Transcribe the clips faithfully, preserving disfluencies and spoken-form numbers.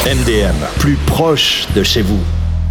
M D M, plus proche de chez vous.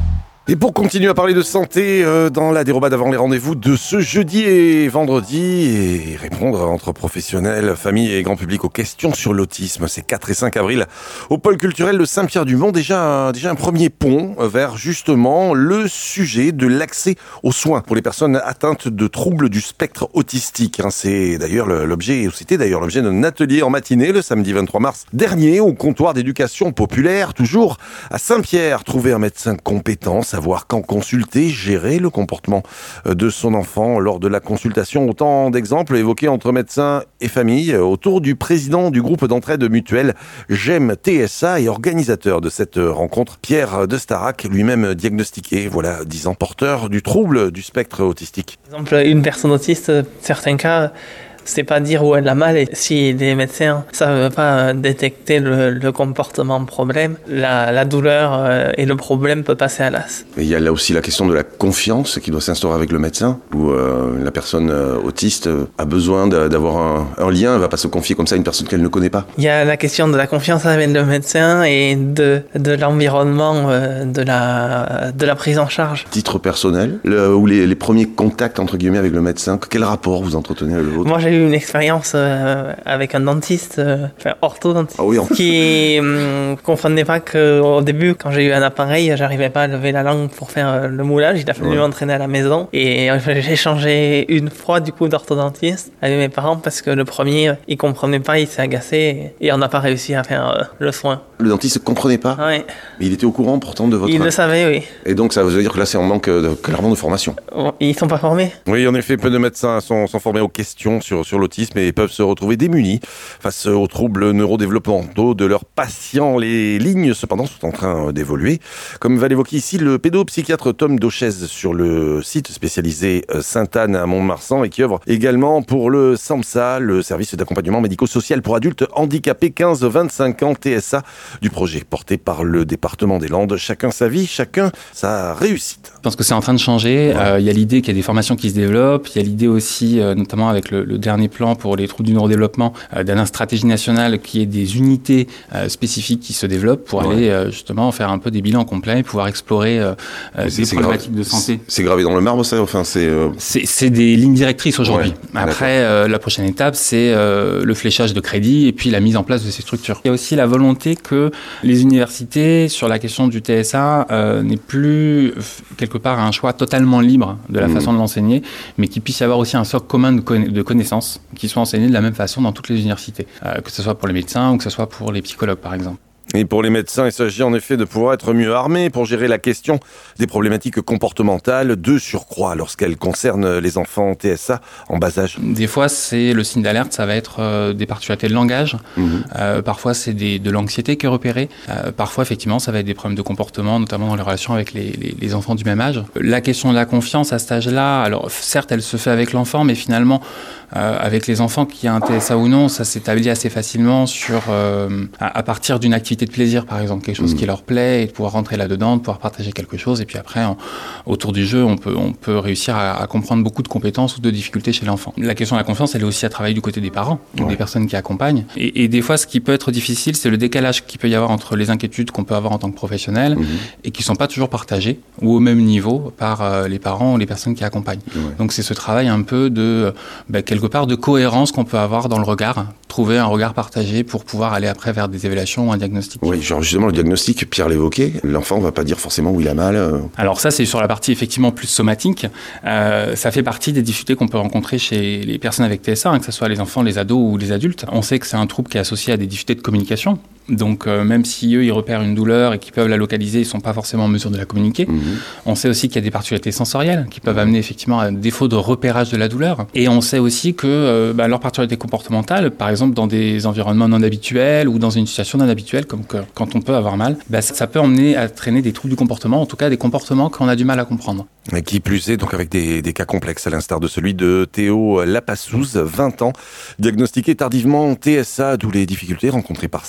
Et pour continuer à parler de santé euh, dans la dérobade avant les rendez-vous de ce jeudi et vendredi et répondre entre professionnels, familles et grand public aux questions sur l'autisme, c'est quatre et cinq avril au pôle culturel de Saint-Pierre-du-Mont. Déjà, déjà un premier pont vers justement le sujet de l'accès aux soins pour les personnes atteintes de troubles du spectre autistique. C'est d'ailleurs l'objet, c'était d'ailleurs l'objet d'un atelier en matinée le samedi vingt-trois mars dernier au comptoir d'éducation populaire, toujours à Saint-Pierre. Trouver un médecin compétent, savoir quand consulter, gérer le comportement de son enfant lors de la consultation. Autant d'exemples évoqués entre médecins et famille autour du président du groupe d'entraide mutuelle J'aime T S A et organisateur de cette rencontre, Pierre de Starac, lui-même diagnostiqué, voilà, dix ans porteur du trouble du spectre autistique. Par exemple, une personne autiste, certains cas, c'est pas dire où elle a mal, et si les médecins savent pas détecter le, le comportement problème, la, la douleur euh, et le problème peut passer à l'as. Mais il y a là aussi la question de la confiance qui doit s'instaurer avec le médecin, où euh, la personne euh, autiste euh, a besoin de, d'avoir un, un lien, elle va pas se confier comme ça à une personne qu'elle ne connaît pas. Il y a la question de la confiance avec le médecin et de, de l'environnement, euh, de, la, de la prise en charge. Titre personnel, le, ou les, les premiers contacts entre guillemets avec le médecin, quel rapport vous entretenez avec le vôtre? Moi j'ai eu une expérience euh, avec un dentiste, euh, enfin orthodontiste, ah oui, on... qui ne hum, comprenait pas qu'au début, quand j'ai eu un appareil, j'arrivais pas à lever la langue pour faire euh, le moulage. Il a fallu ouais. m'entraîner à la maison. Et euh, j'ai changé une fois du coup d'orthodontiste avec mes parents parce que le premier, il comprenait pas, il s'est agacé et, et on n'a pas réussi à faire euh, le soin. Le dentiste ne comprenait pas? Oui. Mais il était au courant pourtant de votre... Il le savait, oui. Et donc ça veut dire que là c'est en manque de, clairement de formation. Ils sont pas formés. Oui, en effet, peu de médecins sont, sont formés aux questions sur, sur l'autisme et peuvent se retrouver démunis face aux troubles neurodéveloppementaux de leurs patients. Les lignes, cependant, sont en train d'évoluer. Comme va l'évoquer ici le pédopsychiatre Tom Dauchez sur le site spécialisé Sainte-Anne à Mont-de-Marsan et qui œuvre également pour le SAMSA, le service d'accompagnement médico-social pour adultes handicapés quinze à vingt-cinq ans, T S A, du projet porté par le département des Landes. Chacun sa vie, chacun sa réussite. Je pense que c'est en train de changer. Il ouais. euh, y a l'idée qu'il y a des formations qui se développent. Il y a l'idée aussi, euh, notamment avec le, le dernier plan pour les troubles du neurodéveloppement, euh, d'une stratégie nationale qui est des unités euh, spécifiques qui se développent pour ouais. aller euh, justement faire un peu des bilans complets, pouvoir explorer euh, des problématiques gra- de santé. C'est gravé dans le marbre, ça. Enfin, c'est. Euh... C'est, c'est des lignes directrices aujourd'hui. Ouais, Après, euh, la prochaine étape, c'est euh, le fléchage de crédit et puis la mise en place de ces structures. Il y a aussi la volonté que les universités, sur la question du T S A, euh, n'aient plus quelque part un choix totalement libre de la mmh. façon de l'enseigner, mais qu'il puisse y avoir aussi un socle commun de, conna- de connaissances qui soit enseigné de la même façon dans toutes les universités, euh, que ce soit pour les médecins ou que ce soit pour les psychologues par exemple. Et pour les médecins, il s'agit en effet de pouvoir être mieux armés pour gérer la question des problématiques comportementales de surcroît lorsqu'elles concernent les enfants T S A en bas âge. Des fois, c'est le signe d'alerte, ça va être euh, des particularités de langage. Mmh. Euh, parfois, c'est des, de l'anxiété qui est repérée. Euh, parfois, effectivement, ça va être des problèmes de comportement, notamment dans les relations avec les, les, les enfants du même âge. La question de la confiance à cet âge-là, alors certes, elle se fait avec l'enfant, mais finalement, euh, avec les enfants qui a un T S A ou non, ça s'établit assez facilement sur euh, à, à partir d'une activité de plaisir, par exemple, quelque chose mmh. qui leur plaît et de pouvoir rentrer là-dedans, de pouvoir partager quelque chose. Et puis après, en, autour du jeu, on peut, on peut réussir à, à comprendre beaucoup de compétences ou de difficultés chez l'enfant. La question de la confiance, elle est aussi à travailler du côté des parents, ouais. des personnes qui accompagnent. Et, et des fois, ce qui peut être difficile, c'est le décalage qu'il peut y avoir entre les inquiétudes qu'on peut avoir en tant que professionnel mmh. et qui ne sont pas toujours partagées ou au même niveau par euh, les parents ou les personnes qui accompagnent. Ouais. Donc c'est ce travail un peu de, bah, quelque part, de cohérence qu'on peut avoir dans le regard, trouver un regard partagé pour pouvoir aller après vers des évaluations ou un diagnostic. Oui, genre justement le diagnostic, Pierre l'évoquait, l'enfant ne va pas dire forcément où il a mal. Euh... Alors ça, c'est sur la partie effectivement plus somatique. Euh, ça fait partie des difficultés qu'on peut rencontrer chez les personnes avec T S A, hein, que ce soit les enfants, les ados ou les adultes. On sait que c'est un trouble qui est associé à des difficultés de communication. Donc euh, même si eux, ils repèrent une douleur et qu'ils peuvent la localiser, ils ne sont pas forcément en mesure de la communiquer. Mmh. On sait aussi qu'il y a des particularités sensorielles qui peuvent mmh. amener effectivement à un défaut de repérage de la douleur. Et on sait aussi que euh, bah, leurs particularités comportementales, par exemple dans des environnements non habituels ou dans une situation non habituelle, comme que, quand on peut avoir mal, bah, ça, ça peut emmener à traîner des troubles du comportement, en tout cas des comportements qu'on a du mal à comprendre. Et qui plus est, donc avec des, des cas complexes, à l'instar de celui de Théo Lapassouz, vingt ans, diagnostiqué tardivement T S A, d'où les difficultés rencontrées par sa maman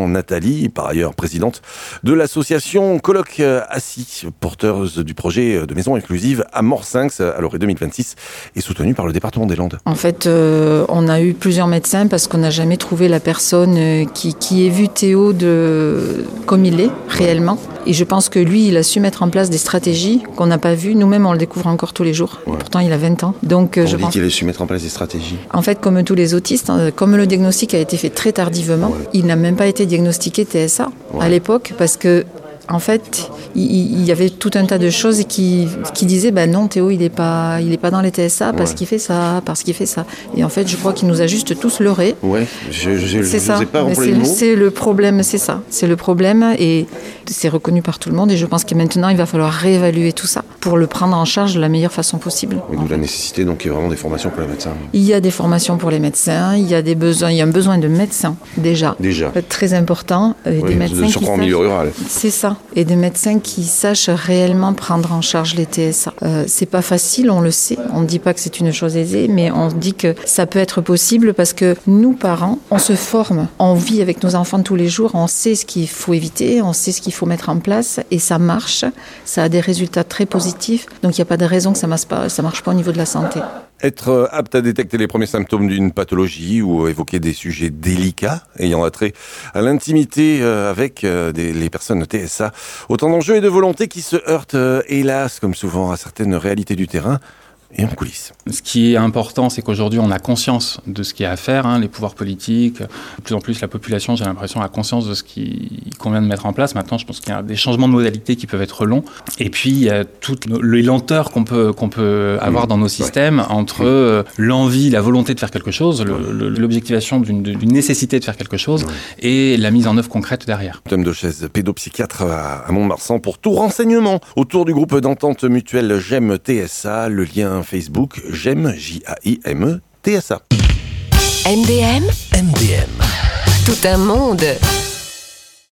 Jean Nathalie, par ailleurs présidente de l'association Colloque Assis, porteuse du projet de maison inclusive à Morsinx à l'horizon deux mille vingt-six et soutenue par le département des Landes. En fait, euh, on a eu plusieurs médecins parce qu'on n'a jamais trouvé la personne qui, qui ait vu Théo de, comme il est réellement. Et je pense que lui, il a su mettre en place des stratégies qu'on n'a pas vues. Nous-mêmes, on le découvre encore tous les jours. Ouais. Pourtant, il a vingt ans. Donc, on je dit pense qu'il a su mettre en place des stratégies. En fait, comme tous les autistes, comme le diagnostic a été fait très tardivement, ouais. il n'a même pas été diagnostiqué T S A ouais. à l'époque parce que en fait, il, il y avait tout un tas de choses qui, qui disaient ben non, Théo, il n'est pas, il est pas dans les T S A parce ouais. qu'il fait ça, parce qu'il fait ça. Et en fait, je crois qu'il nous a juste tous leurrés. Ouais, je, je, je, c'est je ça. Vous ai pas c'est, le mot. c'est le problème, c'est ça. C'est le problème et c'est reconnu par tout le monde. Et je pense que maintenant, il va falloir réévaluer tout ça pour le prendre en charge de la meilleure façon possible. Et d'où la nécessité, donc, il y a vraiment des formations pour les médecins. Il y a des formations pour les médecins. Il y a des besoins. Il y a un besoin de médecins déjà. Déjà. Très important. Et oui, des médecins surtout qui en milieu rural. C'est ça. Et des médecins qui sachent réellement prendre en charge les T S A. Euh, c'est pas facile, on le sait. On ne dit pas que c'est une chose aisée, mais on dit que ça peut être possible parce que nous, parents, on se forme. On vit avec nos enfants tous les jours. On sait ce qu'il faut éviter, on sait ce qu'il faut mettre en place et ça marche. Ça a des résultats très positifs. Donc il n'y a pas de raison que ça marche pas, ça marche pas au niveau de la santé. Être apte à détecter les premiers symptômes d'une pathologie ou évoquer des sujets délicats ayant attrait à l'intimité avec des, les personnes T S A. Autant d'enjeux et de volontés qui se heurtent, hélas, comme souvent, à certaines réalités du terrain et en coulisses. Ce qui est important, c'est qu'aujourd'hui, on a conscience de ce qu'il y a à faire. Hein, les pouvoirs politiques, de plus en plus, la population, j'ai l'impression, a conscience de ce qu'il convient de mettre en place. Maintenant, je pense qu'il y a des changements de modalités qui peuvent être longs. Et puis, il y a toutes les lenteurs qu'on peut, qu'on peut avoir mmh. dans nos systèmes ouais. entre euh, l'envie, la volonté de faire quelque chose, le, le, l'objectivation d'une, d'une nécessité de faire quelque chose ouais. et la mise en œuvre concrète derrière. Thème de chaise pédopsychiatre à Mont-de-Marsan. Pour tout renseignement autour du groupe d'entente mutuelle J'aime T S A, le lien Facebook J'aime, J A I M E, T S A. M D M, M D M. Tout un monde.